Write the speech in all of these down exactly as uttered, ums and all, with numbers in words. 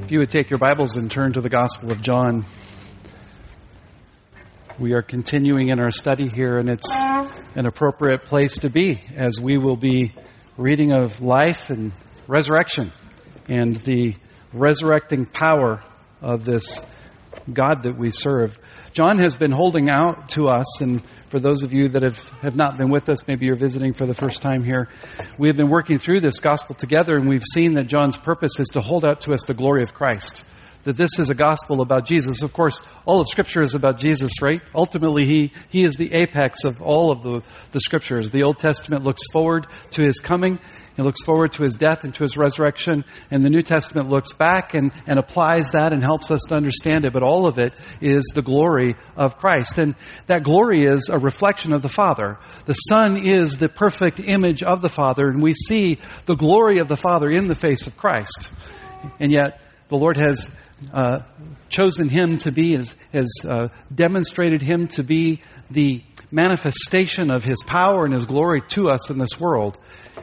If you would take your Bibles and turn to the Gospel of John. We are continuing in our study here, and it's an appropriate place to be as we will be reading of life and resurrection and the resurrecting power of this God that we serve. John has been holding out to us, and for those of you that have, have not been with us, maybe you're visiting for the first time here, we have been working through this gospel together, and we've seen that John's purpose is to hold out to us the glory of Christ. That this is a gospel about Jesus. Of course, all of Scripture is about Jesus, right? Ultimately, He He is the apex of all of the, the Scriptures. The Old Testament looks forward to His coming. It looks forward to His death and to His resurrection. And the New Testament looks back and, and applies that and helps us to understand it. But all of it is the glory of Christ. And that glory is a reflection of the Father. The Son is the perfect image of the Father. And we see the glory of the Father in the face of Christ. And yet, the Lord has Uh, chosen Him to be, has, has uh, demonstrated Him to be the manifestation of His power and His glory to us in this world.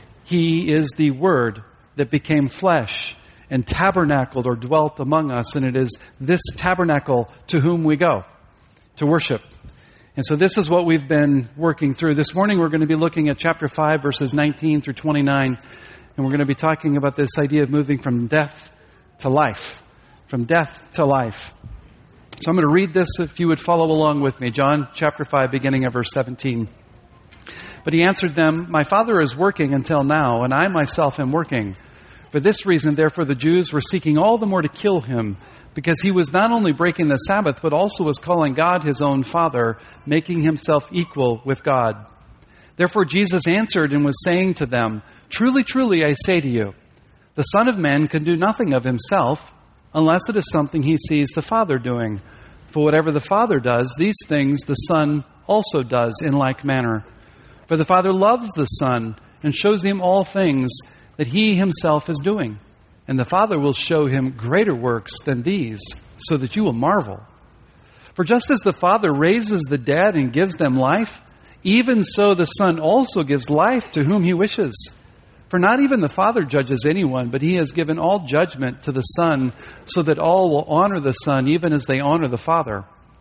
He is the Word that became flesh and tabernacled or dwelt among us, and it is this tabernacle to whom we go to worship. And so this is what we've been working through. This morning we're going to be looking at chapter five, verses nineteen through twenty-nine, and we're going to be talking about this idea of moving from death to life. From death to life. So I'm going to read this if you would follow along with me. John chapter five, beginning of verse seventeen. But he answered them, "My Father is working until now, and I myself am working. For this reason, therefore, the Jews were seeking all the more to kill him, because he was not only breaking the Sabbath, but also was calling God his own Father, making himself equal with God. Therefore Jesus answered and was saying to them, Truly, truly, I say to you, the Son of Man can do nothing of himself, unless it is something he sees the Father doing. For whatever the Father does, these things the Son also does in like manner. For the Father loves the Son and shows him all things that he himself is doing. And the Father will show him greater works than these, so that you will marvel. For just as the Father raises the dead and gives them life, even so the Son also gives life to whom he wishes. For not even the Father judges anyone, but he has given all judgment to the Son, so that all will honor the Son, even as they honor the Father.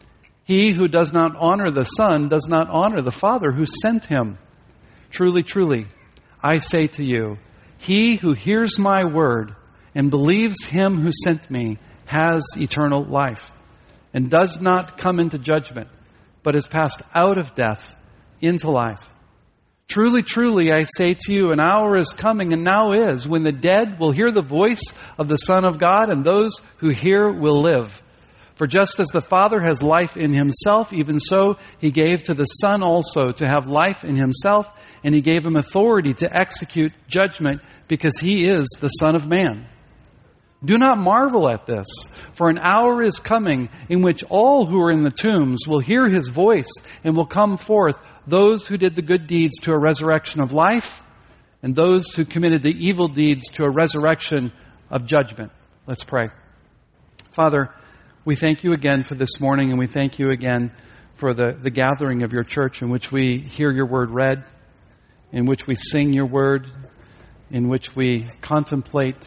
He who does not honor the Son does not honor the Father who sent him. Truly, truly, I say to you, he who hears my word and believes him who sent me has eternal life, and does not come into judgment, but is passed out of death into life. Truly, truly, I say to you, an hour is coming, and now is, when the dead will hear the voice of the Son of God, and those who hear will live. For just as the Father has life in himself, even so he gave to the Son also to have life in himself, and he gave him authority to execute judgment, because he is the Son of Man. Do not marvel at this, for an hour is coming in which all who are in the tombs will hear his voice and will come forth, those who did the good deeds to a resurrection of life, and those who committed the evil deeds to a resurrection of judgment." Let's pray. Father, we thank you again for this morning, and we thank you again for the, the gathering of your church in which we hear your word read, in which we sing your word, in which we contemplate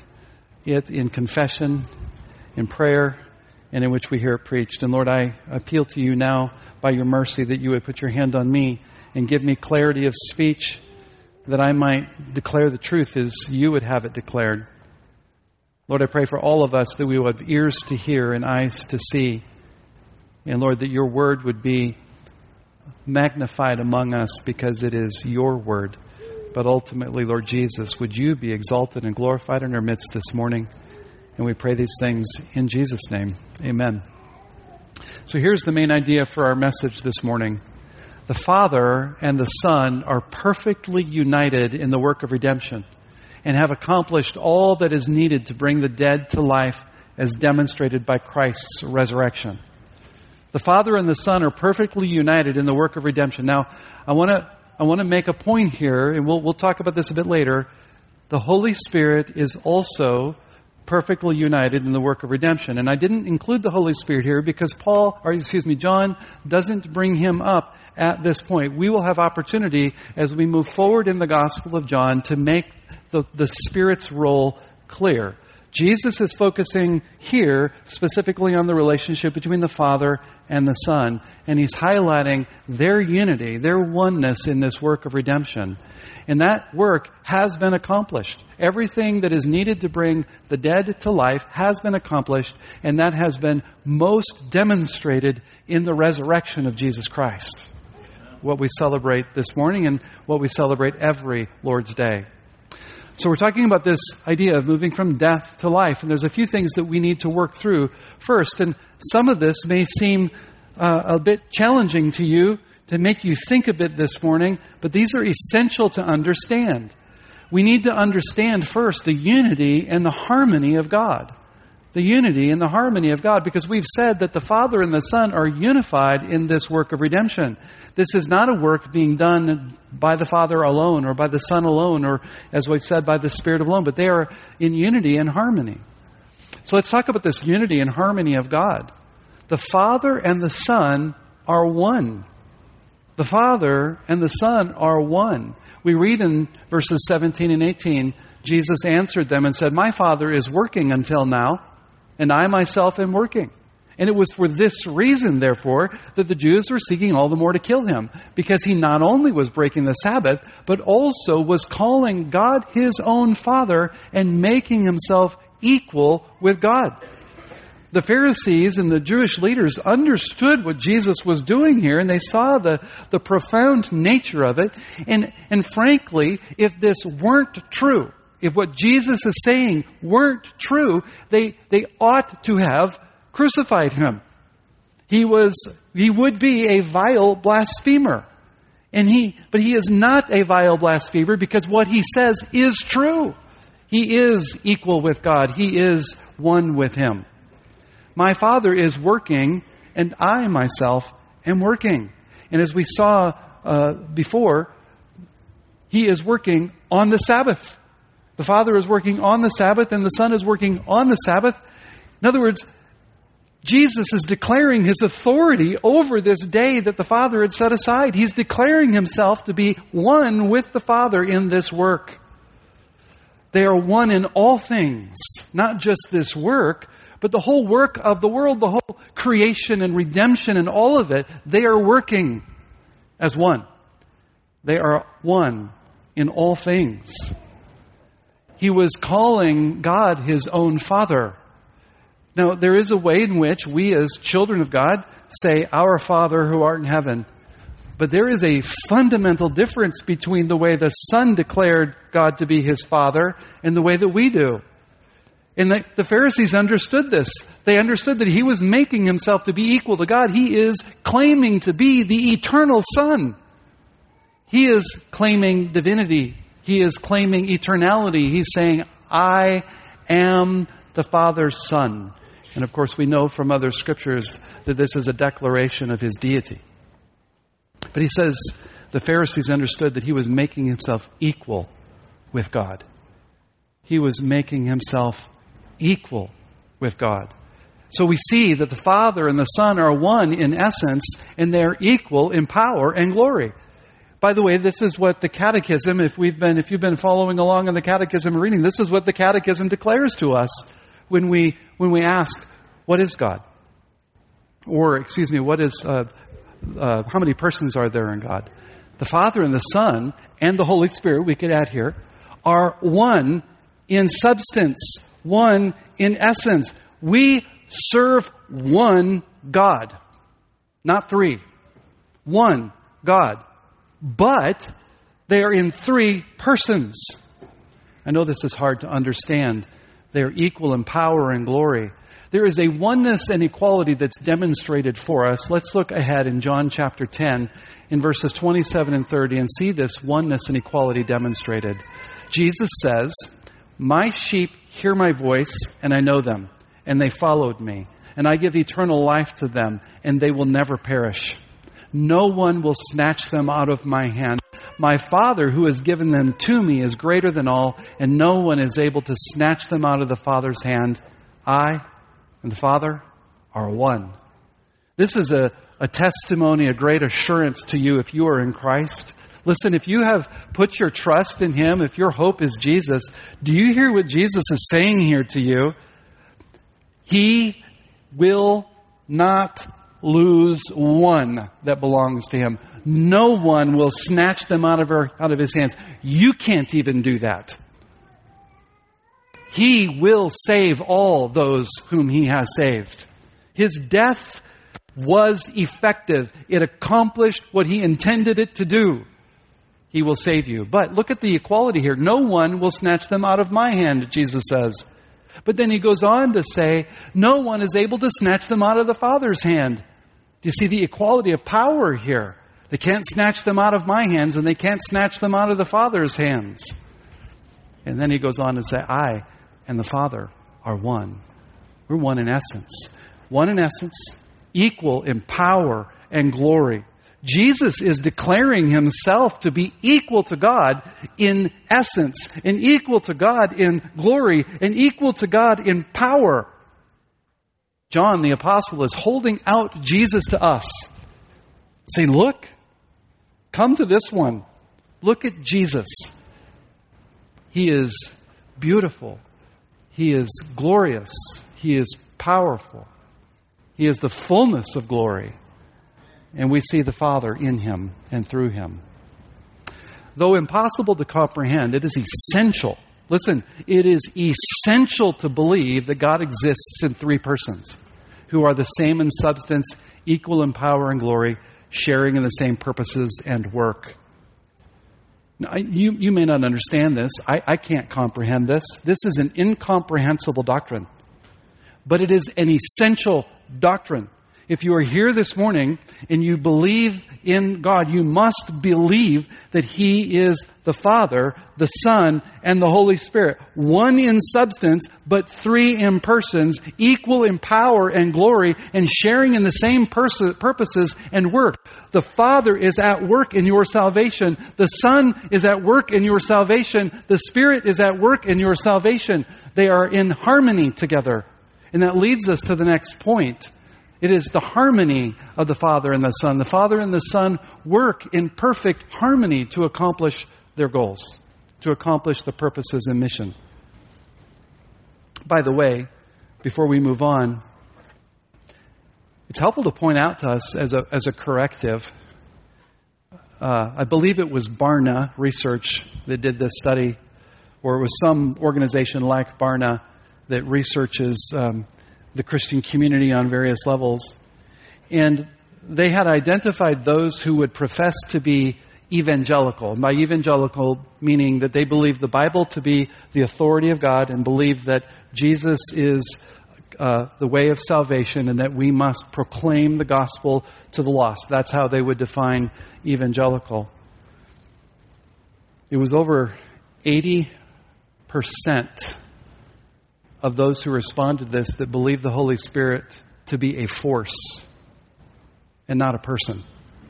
it in confession, in prayer, and in which we hear it preached. And Lord, I appeal to you now by your mercy that you would put your hand on me and give me clarity of speech, that I might declare the truth as you would have it declared. Lord, I pray for all of us that we would have ears to hear and eyes to see. And Lord, that your word would be magnified among us because it is your word. But ultimately, Lord Jesus, would you be exalted and glorified in our midst this morning? And we pray these things in Jesus' name. Amen. So here's the main idea for our message this morning. The Father and the Son are perfectly united in the work of redemption and have accomplished all that is needed to bring the dead to life as demonstrated by Christ's resurrection. The Father and the Son are perfectly united in the work of redemption. Now, I want to I want to make a point here, and we'll we'll talk about this a bit later. The Holy Spirit is also perfectly united in the work of redemption. And I didn't include the Holy Spirit here because Paul, or excuse me, John doesn't bring him up at this point. We will have opportunity as we move forward in the Gospel of John to make the, the Spirit's role clear. Jesus is focusing here specifically on the relationship between the Father and the Son, and he's highlighting their unity, their oneness in this work of redemption. And that work has been accomplished. Everything that is needed to bring the dead to life has been accomplished, and that has been most demonstrated in the resurrection of Jesus Christ. What we celebrate this morning and what we celebrate every Lord's Day. So we're talking about this idea of moving from death to life. And there's a few things that we need to work through first. And some of this may seem uh, a bit challenging to you, to make you think a bit this morning. But these are essential to understand. We need to understand first the unity and the harmony of God. The unity and the harmony of God. Because we've said that the Father and the Son are unified in this work of redemption. This is not a work being done by the Father alone or by the Son alone or, as we've said, by the Spirit alone. But they are in unity and harmony. So let's talk about this unity and harmony of God. The Father and the Son are one. The Father and the Son are one. We read in verses seventeen and eighteen, Jesus answered them and said, "My Father is working until now, and I myself am working." And it was for this reason, therefore, that the Jews were seeking all the more to kill him, because he not only was breaking the Sabbath, but also was calling God his own Father and making himself equal with God. The Pharisees and the Jewish leaders understood what Jesus was doing here, and they saw the, the profound nature of it. And, and frankly, if this weren't true, if what Jesus is saying weren't true, they, they ought to have crucified him. He was, he would be a vile blasphemer. And he, but he is not a vile blasphemer because what he says is true. He is equal with God. He is one with him. My Father is working, and I myself am working. And as we saw uh, before, he is working on the Sabbath. The Father is working on the Sabbath, and the Son is working on the Sabbath. In other words, Jesus is declaring his authority over this day that the Father had set aside. He's declaring himself to be one with the Father in this work. They are one in all things, not just this work, but the whole work of the world, the whole creation and redemption and all of it. They are working as one. They are one in all things. He was calling God his own Father. Now, there is a way in which we as children of God say, "Our Father who art in heaven." But there is a fundamental difference between the way the Son declared God to be his Father and the way that we do. And the, the Pharisees understood this. They understood that he was making himself to be equal to God. He is claiming to be the eternal Son. He is claiming divinity. He is claiming eternality. He's saying, "I am the Father's Son." And of course, we know from other scriptures that this is a declaration of his deity. But he says the Pharisees understood that he was making himself equal with God. He was making himself equal with God. So we see that the Father and the Son are one in essence, and they're equal in power and glory. By the way, this is what the Catechism, if we've been, if you've been following along in the Catechism reading, this is what the Catechism declares to us when we when we ask, "What is God?" Or, excuse me, what is uh, uh, how many persons are there in God? The Father and the Son and the Holy Spirit, we could add here, are one in substance, one in essence. We serve one God, not three. One God. But they are in three persons. I know this is hard to understand. They are equal in power and glory. There is a oneness and equality that's demonstrated for us. Let's look ahead in John chapter ten, in verses twenty-seven and thirty, and see this oneness and equality demonstrated. Jesus says, "My sheep hear my voice, and I know them, and they followed me. And I give eternal life to them, and they will never perish. No one will snatch them out of my hand. My Father who has given them to me is greater than all, and no one is able to snatch them out of the Father's hand. I and the Father are one." This is a, a testimony, a great assurance to you if you are in Christ, Listen, if you have put your trust in Him, if your hope is Jesus, do you hear what Jesus is saying here to you? He will not lose one that belongs to Him. No one will snatch them out of her, out of His hands. You can't even do that. He will save all those whom He has saved. His death was effective. It accomplished what He intended it to do. He will save you. But look at the equality here. No one will snatch them out of my hand, Jesus says. But then He goes on to say, no one is able to snatch them out of the Father's hand. Do you see the equality of power here? They can't snatch them out of my hands, and they can't snatch them out of the Father's hands. And then He goes on to say, I and the Father are one. We're one in essence. One in essence, equal in power and glory. Jesus is declaring Himself to be equal to God in essence, and equal to God in glory, and equal to God in power. John the Apostle is holding out Jesus to us, saying, look, come to this one. Look at Jesus. He is beautiful. He is glorious. He is powerful. He is the fullness of glory. And we see the Father in Him and through Him. Though impossible to comprehend, it is essential. Listen, it is essential to believe that God exists in three persons who are the same in substance, equal in power and glory, sharing in the same purposes and work. Now, you, you may not understand this. I, I can't comprehend this. This is an incomprehensible doctrine. But it is an essential doctrine. If you are here this morning and you believe in God, you must believe that He is the Father, the Son, and the Holy Spirit. One in substance, but three in persons, equal in power and glory, and sharing in the same pers- purposes and work. The Father is at work in your salvation. The Son is at work in your salvation. The Spirit is at work in your salvation. They are in harmony together. And that leads us to the next point. It is the harmony of the Father and the Son. The Father and the Son work in perfect harmony to accomplish their goals, to accomplish the purposes and mission. By the way, before we move on, it's helpful to point out to us as a, as a corrective. Uh, I believe it was Barna Research that did this study, or it was some organization like Barna that researches um, the Christian community on various levels. And they had identified those who would profess to be evangelical. And by evangelical, meaning that they believe the Bible to be the authority of God and believe that Jesus is uh, the way of salvation and that we must proclaim the gospel to the lost. That's how they would define evangelical. It was over eighty percent of those who responded to this that believe the Holy Spirit to be a force and not a person.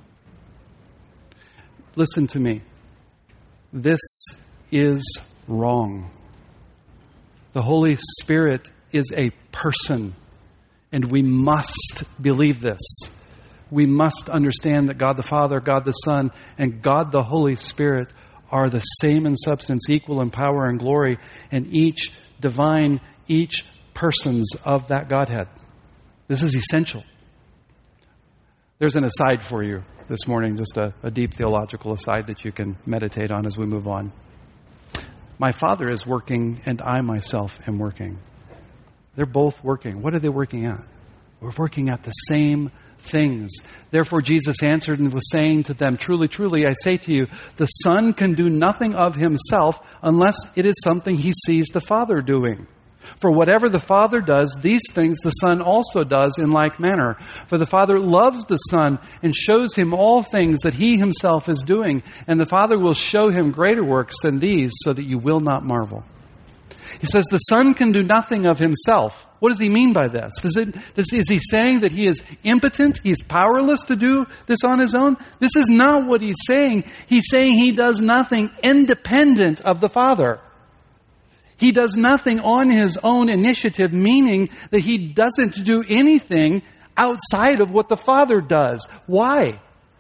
Listen to me. This is wrong. The Holy Spirit is a person, and we must believe this. We must understand that God the Father, God the Son, and God the Holy Spirit are the same in substance, equal in power and glory, and each divine, each persons of that Godhead. This is essential. There's an aside for you this morning, just a, a deep theological aside that you can meditate on as we move on. My Father is working, and I myself am working. They're both working. What are they working at? We're working at the same things. Therefore, Jesus answered and was saying to them, truly, truly, I say to you, the Son can do nothing of Himself unless it is something He sees the Father doing. For whatever the Father does, these things the Son also does in like manner. For the Father loves the Son and shows Him all things that He Himself is doing. And the Father will show Him greater works than these, so that you will not marvel. He says the Son can do nothing of Himself. What does He mean by this? Does it, does, is He saying that He is impotent? He's powerless to do this on His own? This is not what He's saying. He's saying He does nothing independent of the Father. He does nothing on His own initiative, meaning that He doesn't do anything outside of what the Father does. Why?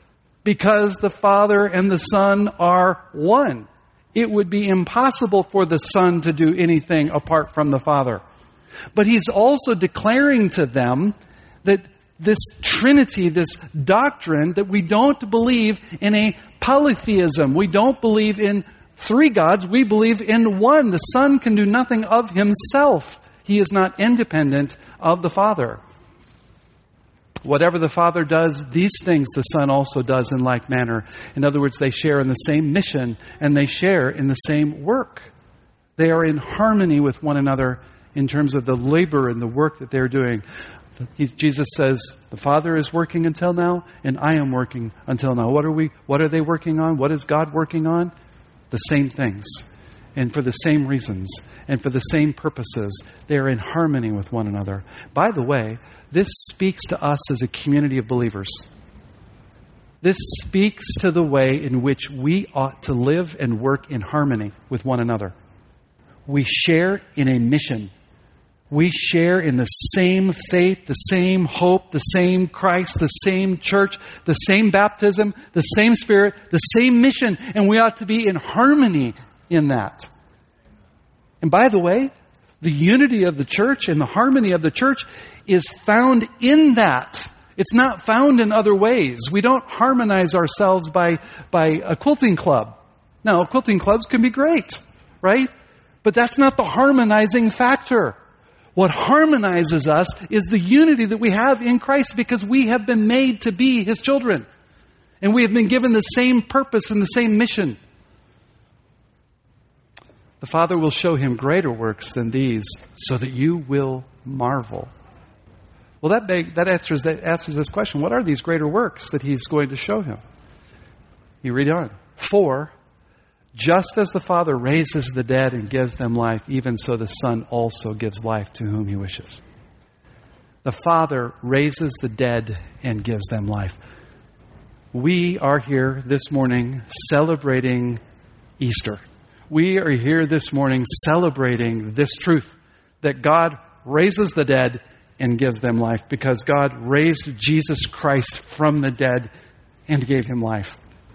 because the Father and the Son are one. It would be impossible for the Son to do anything apart from the Father. But He's also declaring to them that this Trinity, this doctrine, that we don't believe in a polytheism. We don't believe in three gods. We believe in one. The Son can do nothing of Himself. He is not independent of the Father. Whatever the Father does, these things the Son also does in like manner. In other words, they share in the same mission and they share in the same work. They are in harmony with one another in terms of the labor and the work that they're doing. He's, Jesus says, the Father is working until now, and I am working until now. What are we? What are they working on? What is God working on? The same things, and for the same reasons, and for the same purposes. They are in harmony with one another. By the way, this speaks to us as a community of believers. This speaks to the way in which we ought to live and work in harmony with one another. We share in a mission. We share in the same faith, the same hope, the same Christ, the same church, the same baptism, the same Spirit, the same mission, and we ought to be in harmony in that. And by the way, the unity of the church and the harmony of the church is found in that. It's not found in other ways. We don't harmonize ourselves by, by a quilting club. Now, quilting clubs can be great, right? But that's not the harmonizing factor. What harmonizes us is the unity that we have in Christ because we have been made to be His children. And we have been given the same purpose and the same mission. The Father will show Him greater works than these so that you will marvel. Well, that beg, that answers that asks this question. What are these greater works that He's going to show Him? You read on. For, just as the Father raises the dead and gives them life, even so the Son also gives life to whom He wishes. The Father raises the dead and gives them life. We are here this morning celebrating Easter. We are here this morning celebrating this truth that God raises the dead and gives them life because God raised Jesus Christ from the dead and gave Him life.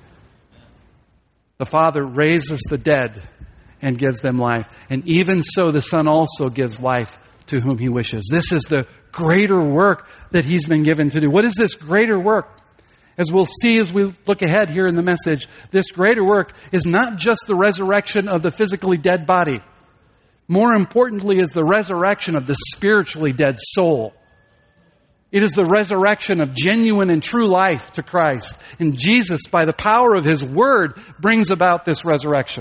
The Father raises the dead and gives them life. And even so, the Son also gives life to whom He wishes. This is the greater work that He's been given to do. What is this greater work? As we'll see as we look ahead here in the message, this greater work is not just the resurrection of the physically dead body. More importantly is the resurrection of the spiritually dead soul. It is the resurrection of genuine and true life to Christ. And Jesus, by the power of His Word, brings about this resurrection.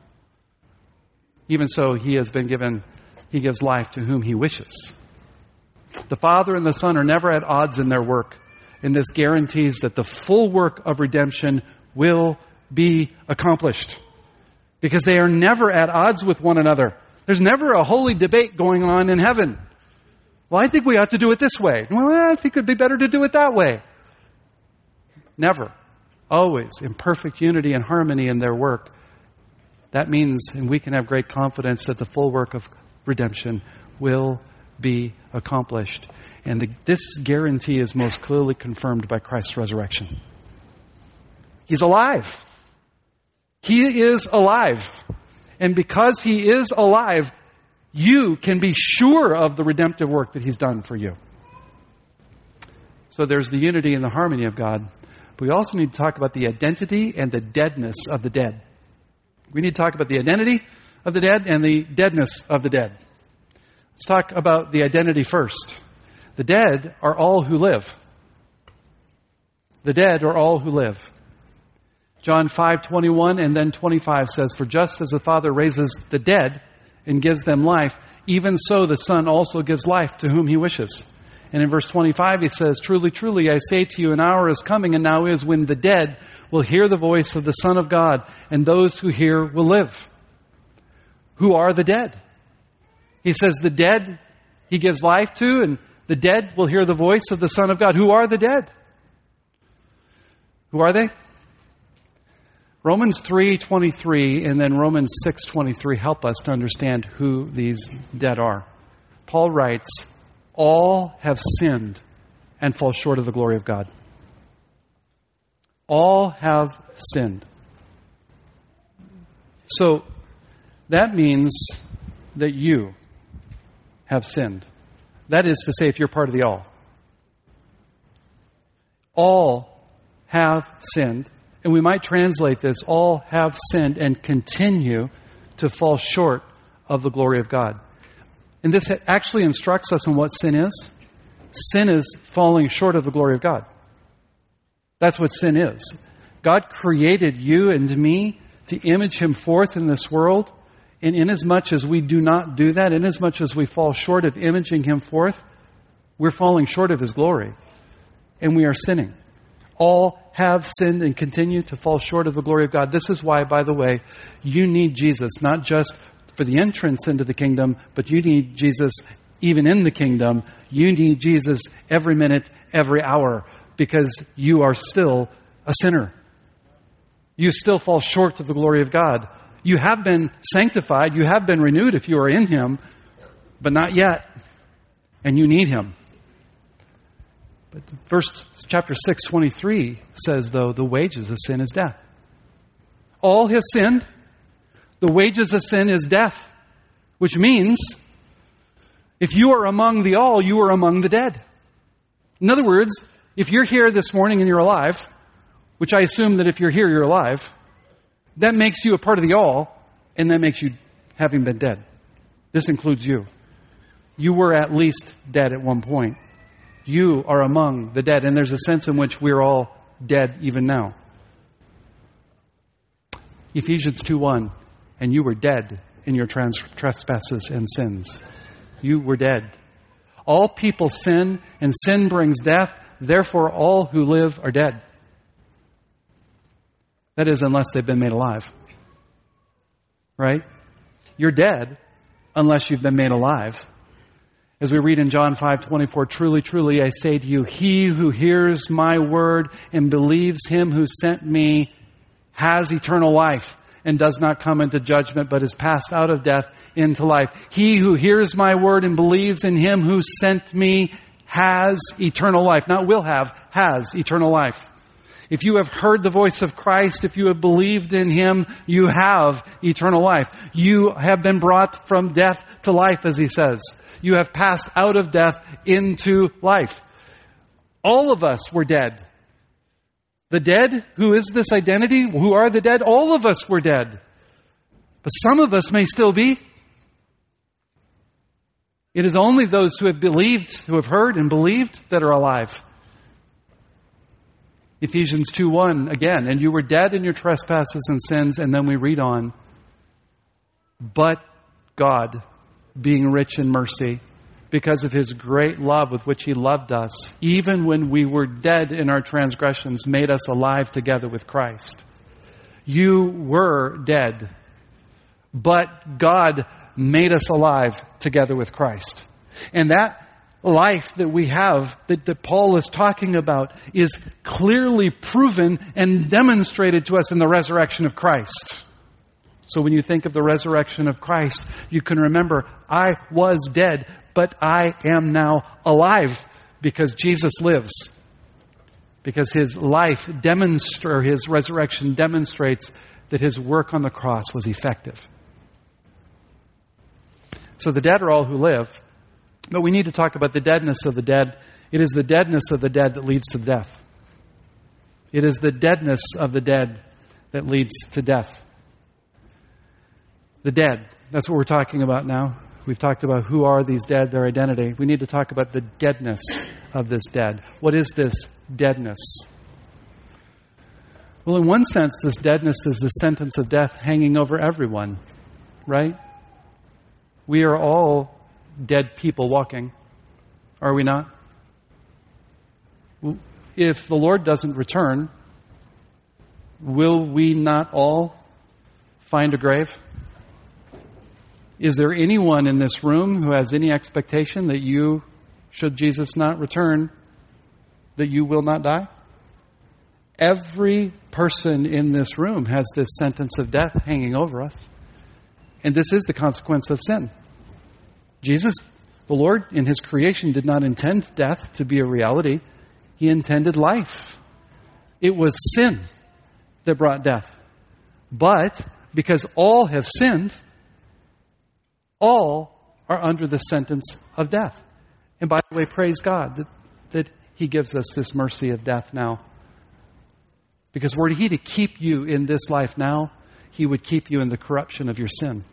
Even so, He has been given, He gives life to whom He wishes. The Father and the Son are never at odds in their work. And this guarantees that the full work of redemption will be accomplished. Because they are never at odds with one another. There's never a holy debate going on in heaven. Well, I think we ought to do it this way. Well, I think it would be better to do it that way. Never. Always in perfect unity and harmony in their work. That means, and we can have great confidence that the full work of redemption will be accomplished. And the, this guarantee is most clearly confirmed by Christ's resurrection. He's alive. He is alive. And because He is alive, you can be sure of the redemptive work that He's done for you. So there's the unity and the harmony of God. But we also need to talk about the identity and the deadness of the dead. We need to talk about the identity of the dead and the deadness of the dead. Let's talk about the identity first. The dead are all who live. The dead are all who live. John five twenty-one and then twenty-five says, for just as the Father raises the dead and gives them life, even so the Son also gives life to whom He wishes. And in verse twenty-five, He says, truly, truly, I say to you, an hour is coming and now is when the dead will hear the voice of the Son of God, and those who hear will live. Who are the dead? He says the dead He gives life to, and the dead will hear the voice of the Son of God. Who are the dead? Who are they? Romans three twenty-three and then Romans six twenty-three help us to understand who these dead are. Paul writes, all have sinned and fall short of the glory of God. All have sinned. So that means that you have sinned. That is to say, if you're part of the all. All have sinned. And we might translate this, all have sinned and continue to fall short of the glory of God. And this actually instructs us on what sin is. Sin is falling short of the glory of God. That's what sin is. God created you and me to image Him forth in this world. And inasmuch as we do not do that, inasmuch as we fall short of imaging Him forth, we're falling short of His glory. And we are sinning. All have sinned and continue to fall short of the glory of God. This is why, by the way, you need Jesus, not just for the entrance into the kingdom, but you need Jesus even in the kingdom. You need Jesus every minute, every hour, because you are still a sinner. You still fall short of the glory of God. You have been sanctified, you have been renewed if you are in Him, but not yet. And you need Him. But verse chapter six twenty-three says, though, the wages of sin is death. All have sinned. The wages of sin is death. Which means, if you are among the all, you are among the dead. In other words, if you're here this morning and you're alive, which I assume that if you're here, you're alive, that makes you a part of the all, and that makes you having been dead. This includes you. You were at least dead at one point. You are among the dead, and there's a sense in which we're all dead even now. Ephesians two one, and you were dead in your trans- trespasses and sins. You were dead. All people sin, and sin brings death. Therefore, all who live are dead. That is, unless they've been made alive. Right? You're dead unless you've been made alive. As we read in John five twenty-four, truly, truly, I say to you, he who hears my word and believes Him who sent me has eternal life and does not come into judgment, but is passed out of death into life. He who hears my word and believes in Him who sent me has eternal life. Not will have, has eternal life. If you have heard the voice of Christ, if you have believed in Him, you have eternal life. You have been brought from death to life, as He says. You have passed out of death into life. All of us were dead. The dead, who is this identity? Who are the dead? All of us were dead. But some of us may still be. It is only those who have believed, who have heard and believed, that are alive. Ephesians two one, again, and you were dead in your trespasses and sins, and then we read on. But God, being rich in mercy, because of His great love with which He loved us, even when we were dead in our transgressions, made us alive together with Christ. You were dead, but God made us alive together with Christ. And that life that we have, that, that Paul is talking about, is clearly proven and demonstrated to us in the resurrection of Christ. So when you think of the resurrection of Christ, you can remember, I was dead, but I am now alive because Jesus lives. Because His life demonstrates, or His resurrection demonstrates that His work on the cross was effective. So the dead are all who live. But we need to talk about the deadness of the dead. It is the deadness of the dead that leads to death. It is the deadness of the dead that leads to death. The dead. That's what we're talking about now. We've talked about who are these dead, their identity. We need to talk about the deadness of this dead. What is this deadness? Well, in one sense, this deadness is the sentence of death hanging over everyone, right? We are all dead people walking, are we not? If the Lord doesn't return, will we not all find a grave? Is there anyone in this room who has any expectation that you, should Jesus not return, that you will not die? Every person in this room has this sentence of death hanging over us. And this is the consequence of sin. Jesus, the Lord, in His creation did not intend death to be a reality. He intended life. It was sin that brought death. But because all have sinned, all are under the sentence of death. And by the way, praise God that, that He gives us this mercy of death now. Because were He to keep you in this life now, He would keep you in the corruption of your sin.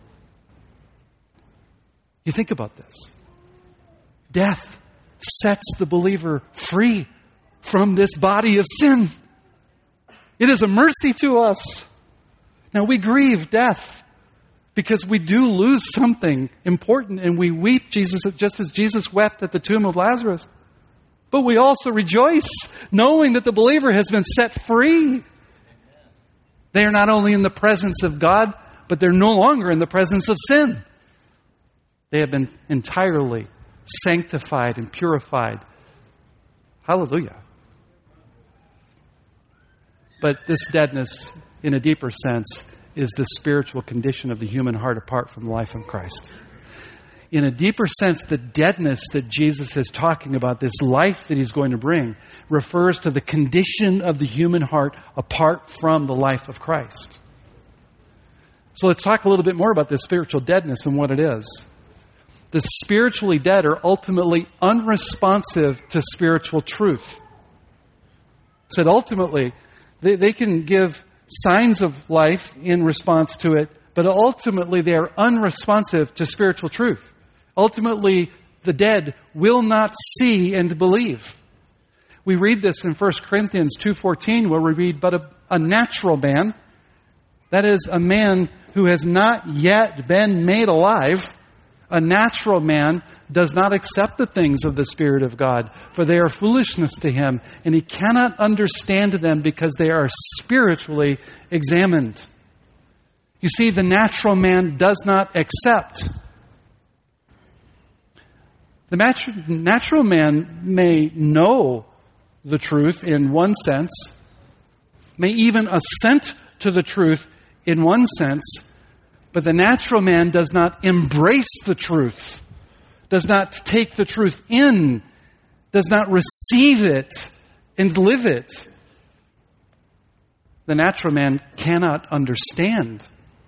You think about this. Death sets the believer free from this body of sin. It is a mercy to us. Now we grieve death because we do lose something important, and we weep Jesus just as Jesus wept at the tomb of Lazarus. But we also rejoice knowing that the believer has been set free. They are not only in the presence of God, but they're no longer in the presence of sin. They have been entirely sanctified and purified. Hallelujah. But this deadness, in a deeper sense, is the spiritual condition of the human heart apart from the life of Christ. In a deeper sense, the deadness that Jesus is talking about, this life that He's going to bring, refers to the condition of the human heart apart from the life of Christ. So let's talk a little bit more about this spiritual deadness and what it is. The spiritually dead are ultimately unresponsive to spiritual truth. So that ultimately, they, they can give signs of life in response to it, but ultimately they are unresponsive to spiritual truth. Ultimately, the dead will not see and believe. We read this in First Corinthians two fourteen, where we read, but a, a natural man, that is, a man who has not yet been made alive, a natural man does not accept the things of the Spirit of God, for they are foolishness to him, and he cannot understand them because they are spiritually examined. You see, the natural man does not accept. The natural man may know the truth in one sense, may even assent to the truth in one sense, but the natural man does not embrace the truth, does not take the truth in, does not receive it and live it. The natural man cannot understand.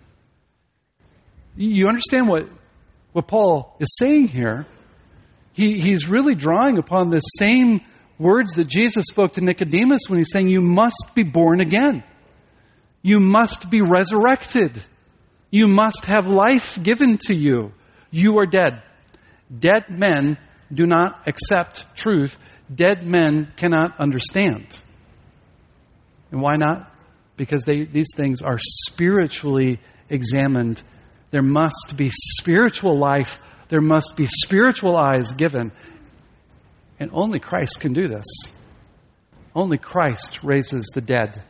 You understand what, what Paul is saying here? He, he's really drawing upon the same words that Jesus spoke to Nicodemus when he's saying, you must be born again. You must be resurrected. You must have life given to you. You are dead. Dead men do not accept truth. Dead men cannot understand. And why not? Because they, these things are spiritually examined. There must be spiritual life. There must be spiritual eyes given. And only Christ can do this. Only Christ raises the dead.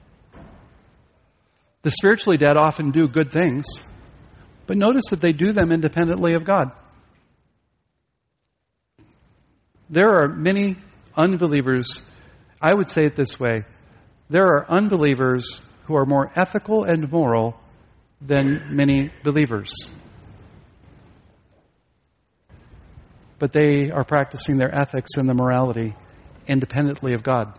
The spiritually dead often do good things, but notice that they do them independently of God. There are many unbelievers, I would say it this way, there are unbelievers who are more ethical and moral than many believers. But they are practicing their ethics and their morality independently of God.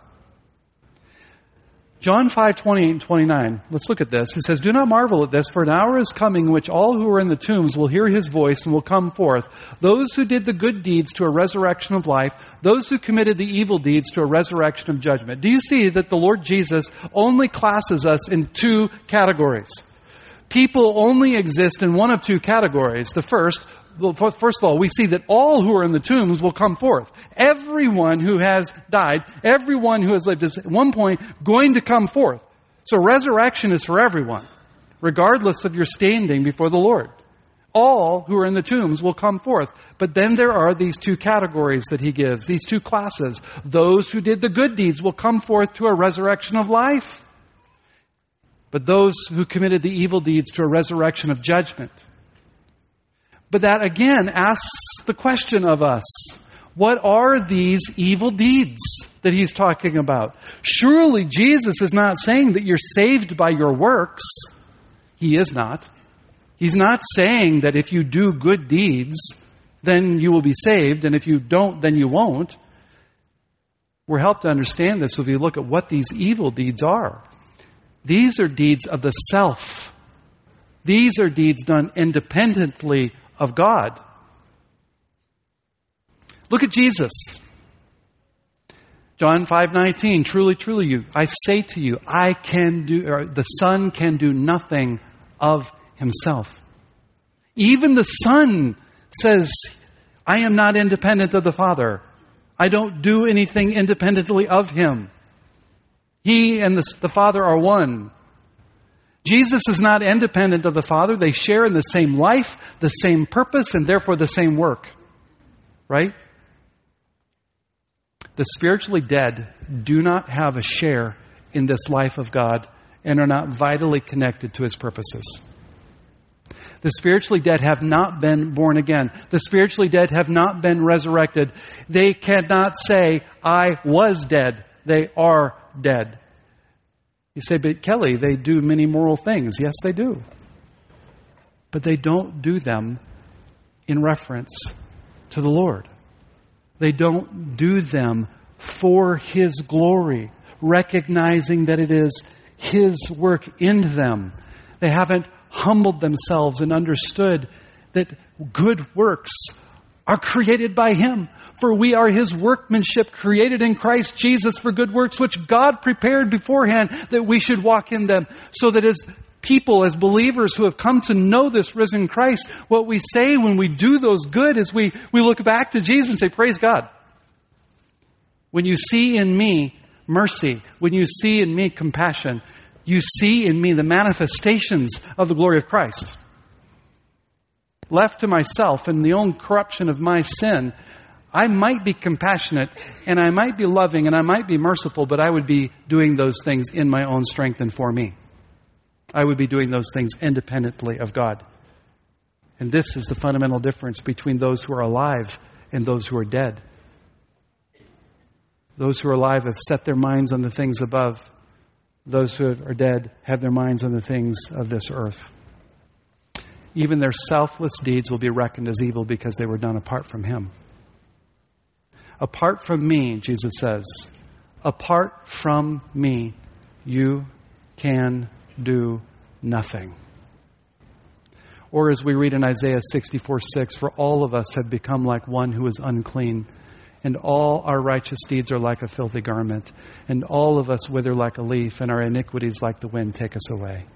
John five, twenty-eight and twenty-nine. Let's look at this. It says, do not marvel at this, for an hour is coming in which all who are in the tombs will hear His voice and will come forth. Those who did the good deeds to a resurrection of life, those who committed the evil deeds to a resurrection of judgment. Do you see that the Lord Jesus only classes us in two categories? People only exist in one of two categories. The first, well, first of all, we see that all who are in the tombs will come forth. Everyone who has died, everyone who has lived is at one point going to come forth. So resurrection is for everyone, regardless of your standing before the Lord. All who are in the tombs will come forth. But then there are these two categories that He gives, these two classes. Those who did the good deeds will come forth to a resurrection of life. But those who committed the evil deeds to a resurrection of judgment. But that again asks the question of us, what are these evil deeds that He's talking about? Surely Jesus is not saying that you're saved by your works. He is not. He's not saying that if you do good deeds, then you will be saved, and if you don't, then you won't. We're helped to understand this if we look at what these evil deeds are. These are deeds of the self. These are deeds done independently of God. Look at Jesus. John five nineteen, truly, truly, you, I say to you, I can do, or the Son can do nothing of himself. Even the Son says, I am not independent of the Father. I don't do anything independently of him. He and the, the Father are one. Jesus is not independent of the Father. They share in the same life, the same purpose, and therefore the same work. Right? The spiritually dead do not have a share in this life of God and are not vitally connected to his purposes. The spiritually dead have not been born again. The spiritually dead have not been resurrected. They cannot say, I was dead. They are dead. You say, but Kelly, they do many moral things. Yes, they do. But they don't do them in reference to the Lord. They don't do them for his glory, recognizing that it is his work in them. They haven't humbled themselves and understood that good works are created by him. For we are his workmanship, created in Christ Jesus for good works, which God prepared beforehand that we should walk in them. So that as people, as believers who have come to know this risen Christ, what we say when we do those good is we, we look back to Jesus and say, praise God. When you see in me mercy, when you see in me compassion, you see in me the manifestations of the glory of Christ. Left to myself and the own corruption of my sin, I might be compassionate and I might be loving and I might be merciful, but I would be doing those things in my own strength and for me. I would be doing those things independently of God. And this is the fundamental difference between those who are alive and those who are dead. Those who are alive have set their minds on the things above. Those who are dead have their minds on the things of this earth. Even their selfless deeds will be reckoned as evil because they were done apart from him. Apart from me, Jesus says, apart from me, you can do nothing. Or as we read in Isaiah sixty-four six, for all of us have become like one who is unclean, and all our righteous deeds are like a filthy garment, and all of us wither like a leaf, and our iniquities like the wind take us away.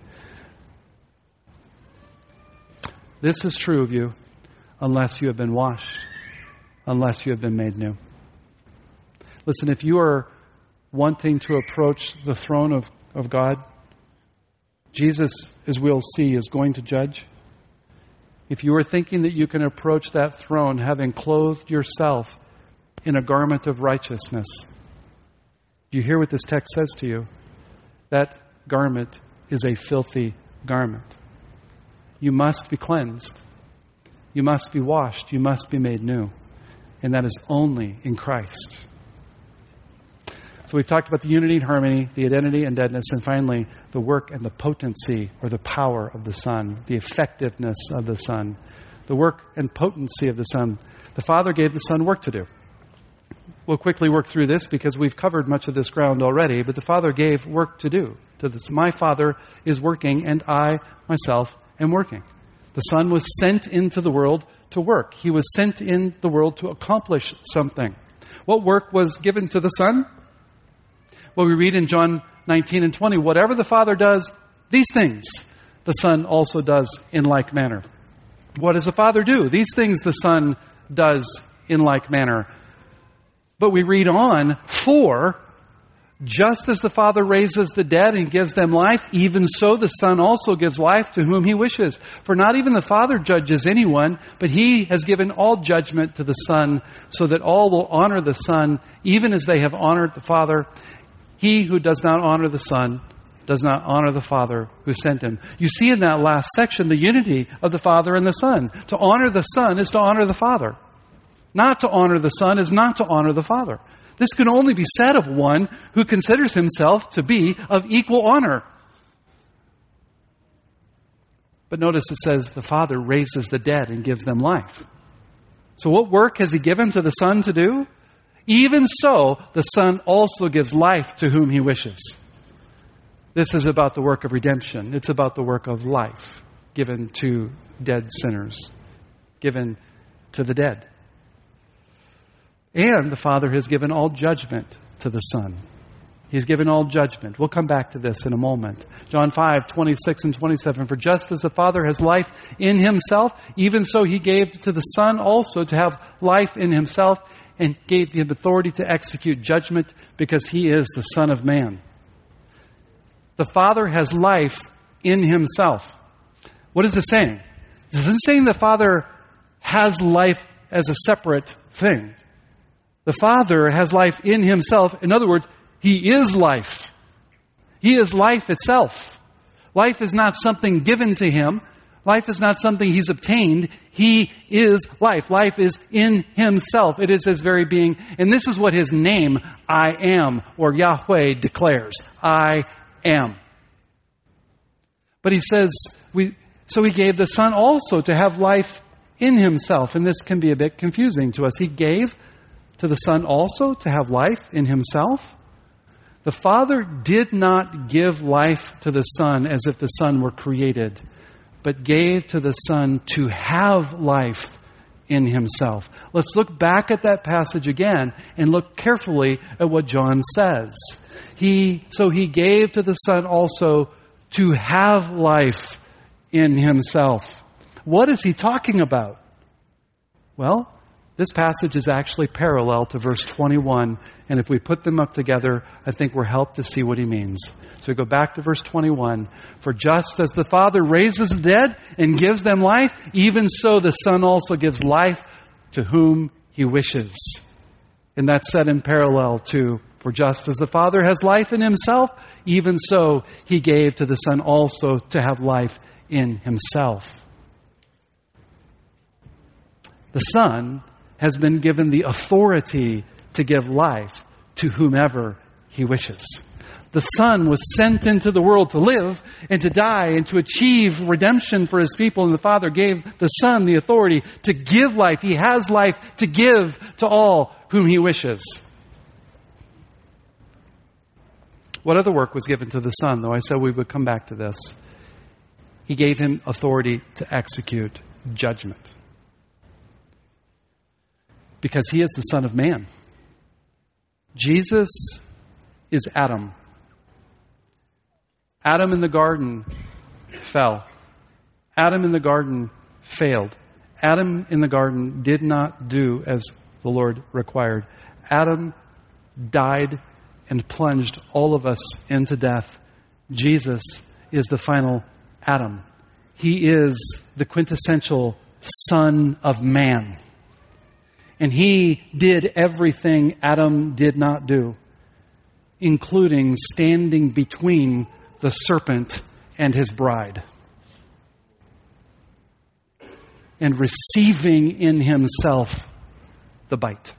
This is true of you unless you have been washed, unless you have been made new. Listen, if you are wanting to approach the throne of, of God, Jesus, as we'll see, is going to judge. If you are thinking that you can approach that throne having clothed yourself in a garment of righteousness, do you hear what this text says to you? That garment is a filthy garment. You must be cleansed. You must be washed. You must be made new. And that is only in Christ. So we've talked about the unity and harmony, the identity and deadness, and finally the work and the potency or the power of the Son, the effectiveness of the Son, the work and potency of the Son. The Father gave the Son work to do. We'll quickly work through this because we've covered much of this ground already, but the Father gave work to do. To this. My Father is working and I myself am working. The Son was sent into the world to work. He was sent in the world to accomplish something. What work was given to the Son? Well, we read in John nineteen and twenty, whatever the Father does, these things the Son also does in like manner. What does the Father do? These things the Son does in like manner. But we read on, for just as the Father raises the dead and gives them life, even so the Son also gives life to whom he wishes. For not even the Father judges anyone, but he has given all judgment to the Son, so that all will honor the Son, even as they have honored the Father. He who does not honor the Son does not honor the Father who sent him. You see in that last section the unity of the Father and the Son. To honor the Son is to honor the Father. Not to honor the Son is not to honor the Father. This can only be said of one who considers himself to be of equal honor. But notice it says the Father raises the dead and gives them life. So what work has he given to the Son to do? even so the Son also gives life to whom He wishes. This is about the work of redemption. It's about the work of life given to dead sinners, given to the dead. And the Father has given all judgment to the Son. He's given all judgment. We'll come back to this in a moment. John five, twenty-six and twenty-seven. For just as the Father has life in Himself, even so He gave to the Son also to have life in Himself, and gave Him authority to execute judgment, because He is the Son of Man. The Father has life in Himself. What is it saying? This isn't saying the Father has life as a separate thing. The Father has life in Himself. In other words, He is life. He is life itself. Life is not something given to Him. Life is not something He's obtained. He is life. Life is in Himself. It is His very being. And this is what His name, I am, or Yahweh, declares. I am. But He says, we, so He gave the Son also to have life in Himself. And this can be a bit confusing to us. He gave to the Son also to have life in Himself. The Father did not give life to the Son as if the Son were created, but gave to the Son to have life in Himself. Let's look back at that passage again and look carefully at what John says. He, so He gave to the Son also to have life in Himself. What is He talking about? Well, this passage is actually parallel to verse twenty-one. And if we put them up together, I think we're helped to see what He means. So we go back to verse twenty-one. For just as the Father raises the dead and gives them life, even so the Son also gives life to whom He wishes. And that's said in parallel to, for just as the Father has life in Himself, even so He gave to the Son also to have life in Himself. The Son has been given the authority to give life to whomever He wishes. The Son was sent into the world to live and to die and to achieve redemption for His people. And the Father gave the Son the authority to give life. He has life to give to all whom He wishes. What other work was given to the Son? Though I said we would come back to this. He gave Him authority to execute judgment. Because He is the Son of Man. Jesus is Adam. Adam in the garden fell. Adam in the garden failed. Adam in the garden did not do as the Lord required. Adam died and plunged all of us into death. Jesus is the final Adam. He is the quintessential Son of Man. And He did everything Adam did not do, including standing between the serpent and his bride, and receiving in Himself the bite.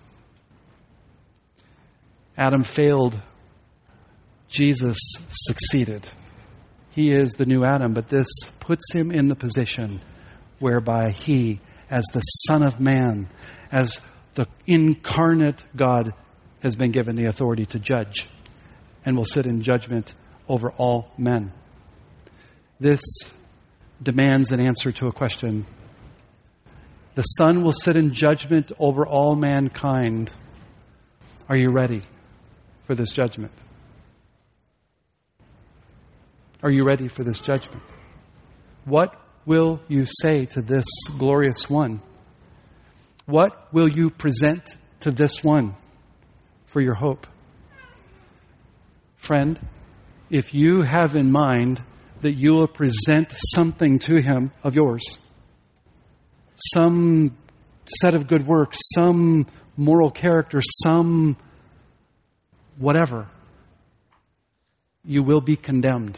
Adam failed. Jesus succeeded. He is the new Adam, but this puts Him in the position whereby He, as the Son of Man, as the incarnate God, has been given the authority to judge and will sit in judgment over all men. This demands an answer to a question. The Son will sit in judgment over all mankind. Are you ready for this judgment? Are you ready for this judgment? What will you say to this glorious one? What will you present to this one for your hope? Friend, if you have in mind that you will present something to Him of yours, some set of good works, some moral character, some whatever, you will be condemned.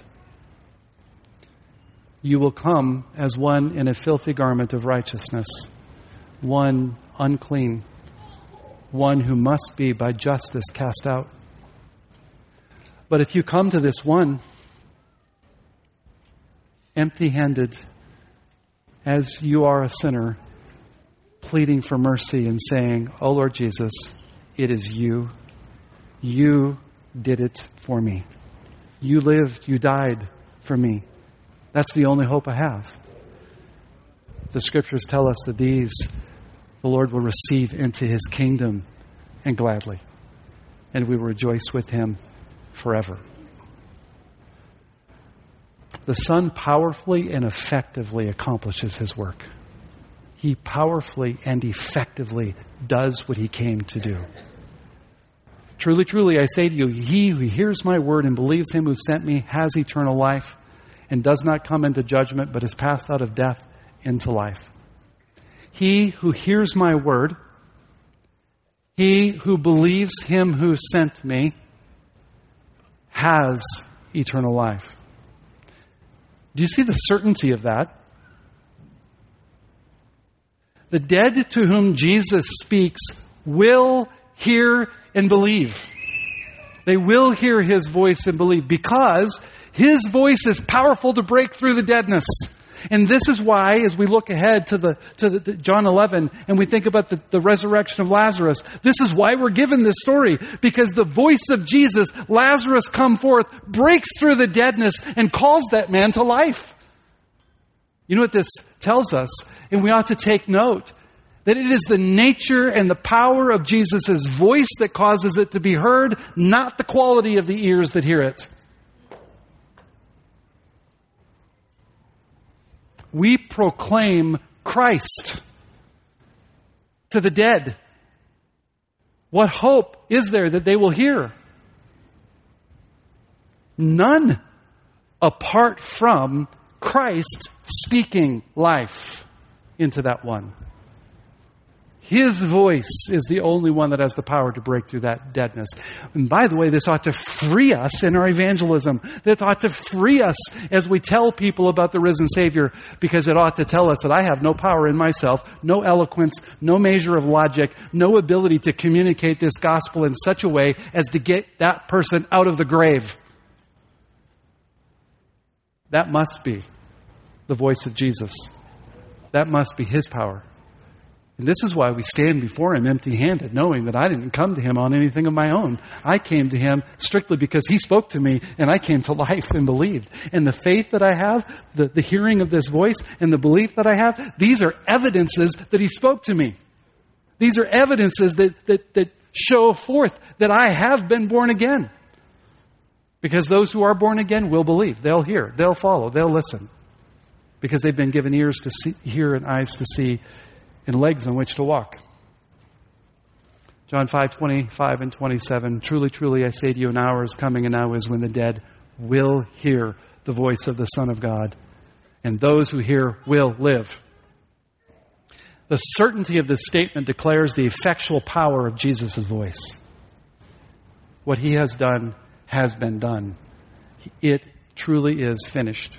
You will come as one in a filthy garment of righteousness, one unclean, one who must be by justice cast out. But if you come to this one empty-handed, as you are a sinner, pleading for mercy and saying, "Oh Lord Jesus, it is you. You did it for me. You lived, you died for me. That's the only hope I have. The Scriptures tell us that these the Lord will receive into His kingdom and gladly. And we will rejoice with Him forever. The Son powerfully and effectively accomplishes His work. He powerfully and effectively does what He came to do. Truly, truly, I say to you, he who hears my word and believes Him who sent me has eternal life and does not come into judgment, but is passed out of death into life. He who hears my word, he who believes Him who sent me, has eternal life. Do you see the certainty of that? The dead to whom Jesus speaks will hear and believe. They will hear His voice and believe because His voice is powerful to break through the deadness. And this is why, as we look ahead to the to the, to John eleven and we think about the, the resurrection of Lazarus, this is why we're given this story. Because the voice of Jesus, Lazarus come forth, breaks through the deadness and calls that man to life. You know what this tells us? And we ought to take note that it is the nature and the power of Jesus' voice that causes it to be heard, not the quality of the ears that hear it. We proclaim Christ to the dead. What hope is there that they will hear? None, apart from Christ speaking life into that one. His voice is the only one that has the power to break through that deadness. And by the way, this ought to free us in our evangelism. That ought to free us as we tell people about the risen Savior, because it ought to tell us that I have no power in myself, no eloquence, no measure of logic, no ability to communicate this gospel in such a way as to get that person out of the grave. That must be the voice of Jesus. That must be His power. And this is why we stand before Him empty-handed, knowing that I didn't come to Him on anything of my own. I came to Him strictly because He spoke to me, and I came to life and believed. And the faith that I have, the, the hearing of this voice, and the belief that I have, these are evidences that He spoke to me. These are evidences that, that, that show forth that I have been born again. Because those who are born again will believe. They'll hear. They'll follow. They'll listen. Because they've been given ears to see, hear and eyes to see, and legs on which to walk. John five, twenty-five and twenty-seven. Truly, truly, I say to you, an hour is coming, and now is when the dead will hear the voice of the Son of God. And those who hear will live. The certainty of this statement declares the effectual power of Jesus' voice. What He has done has been done. It truly is finished.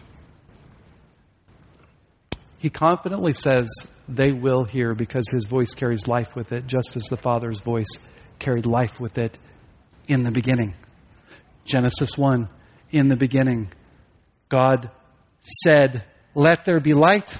He confidently says they will hear because His voice carries life with it, just as the Father's voice carried life with it in the beginning. Genesis one, in the beginning, God said, let there be light.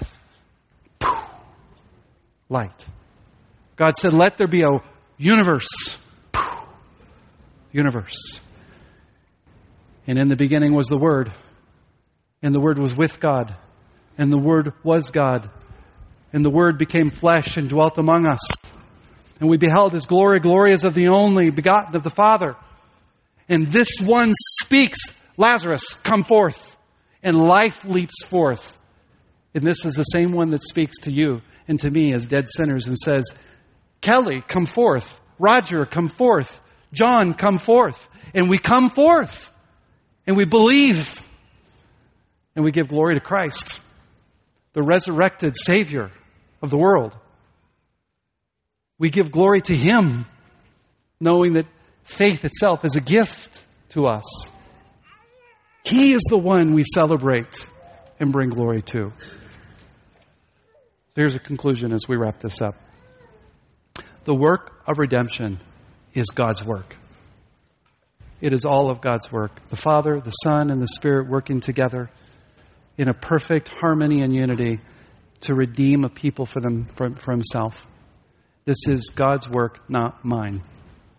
Light. God said, let there be a universe. Universe. And in the beginning was the Word, and the Word was with God, and the Word was God. And the Word became flesh and dwelt among us. And we beheld His glory, glory as of the only begotten of the Father. And this one speaks, Lazarus, come forth. And life leaps forth. And this is the same one that speaks to you and to me as dead sinners and says, Kelly, come forth. Roger, come forth. John, come forth. And we come forth. And we believe. And we give glory to Christ, the resurrected Savior of the world. We give glory to Him, knowing that faith itself is a gift to us. He is the one we celebrate and bring glory to. Here's a conclusion as we wrap this up. The work of redemption is God's work. It is all of God's work. The Father, the Son, and the Spirit working together in a perfect harmony and unity to redeem a people for them for, for Himself. This is God's work, not mine.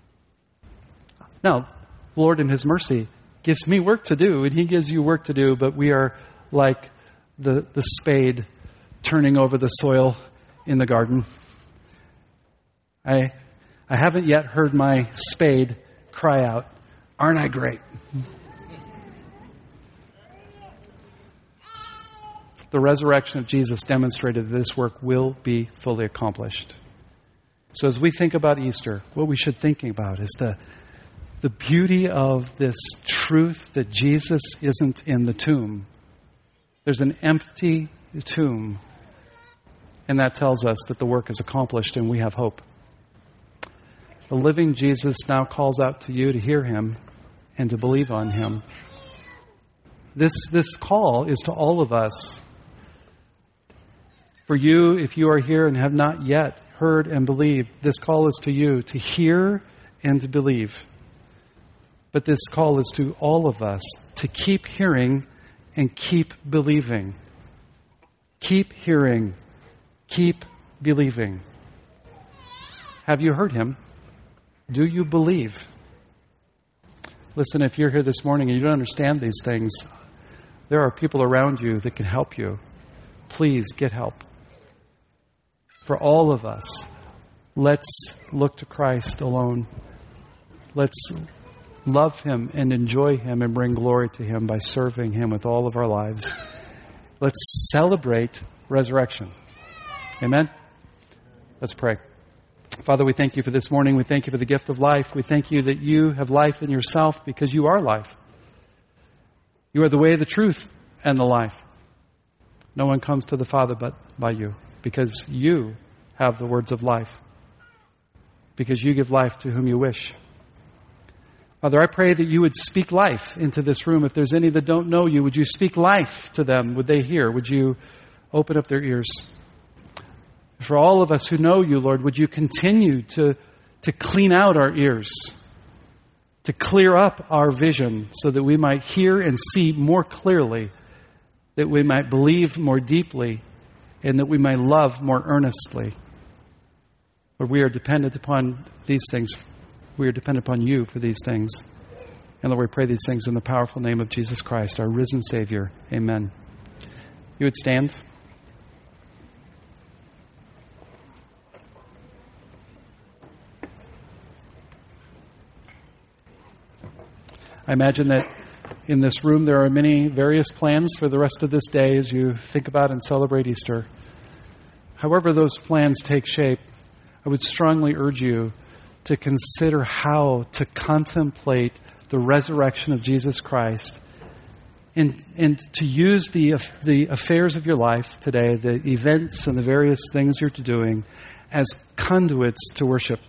Now, the Lord in His mercy gives me work to do, and He gives you work to do, but we are like the, the spade turning over the soil in the garden. I, I haven't yet heard my spade cry out, "Aren't I great?" The resurrection of Jesus demonstrated that this work will be fully accomplished. So as we think about Easter, what we should think about is the, the beauty of this truth that Jesus isn't in the tomb. There's an empty tomb, and that tells us that the work is accomplished and we have hope. The living Jesus now calls out to you to hear Him and to believe on Him. This, this call is to all of us. For you, if you are here and have not yet heard and believed, this call is to you to hear and to believe. But this call is to all of us to keep hearing and keep believing. Keep hearing, keep believing. Have you heard Him? Do you believe? Listen, if you're here this morning and you don't understand these things, there are people around you that can help you. Please get help. For all of us, let's look to Christ alone. Let's love Him and enjoy Him and bring glory to Him by serving Him with all of our lives. Let's celebrate resurrection. Amen? Let's pray. Father, we thank You for this morning. We thank You for the gift of life. We thank You that You have life in Yourself because You are life. You are the way, the truth, and the life. No one comes to the Father but by You, because You have the words of life, because You give life to whom You wish. Father, I pray that You would speak life into this room. If there's any that don't know You, would You speak life to them? Would they hear? Would You open up their ears? For all of us who know You, Lord, would You continue to, to clean out our ears, to clear up our vision so that we might hear and see more clearly, that we might believe more deeply, and that we might love more earnestly. Lord, we are dependent upon these things. We are dependent upon You for these things. And Lord, we pray these things in the powerful name of Jesus Christ, our risen Savior. Amen. You would stand. I imagine that in this room there are many various plans for the rest of this day as you think about and celebrate Easter. However those plans take shape, I would strongly urge you to consider how to contemplate the resurrection of Jesus Christ and, and to use the, the affairs of your life today, the events and the various things you're doing, as conduits to worship.